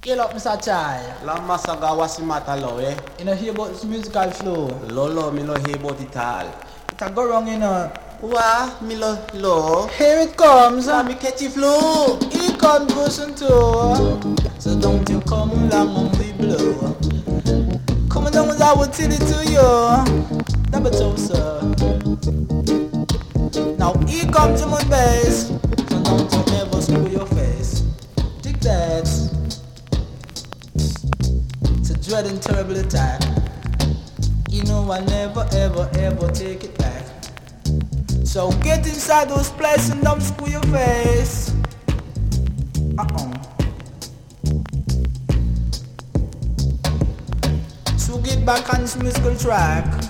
Scale up, Mr. Chai. La masaga what's the matter, lo, eh? You know, hear about this musical flow. Lolo, me no hear about it all. It a go wrong, you know. Wah, me lo. Here it comes. Let me catch it flow. Here comes version 2. So don't you come along and we blow. Come along as I will tell it to you. Number 2, sir. Now here comes the moon bass. So don't you ever screw your face. Dig that. It's a dread and terrible attack. You know I never ever ever take it back. So get inside those places and don't screw your face. So get back on this musical track.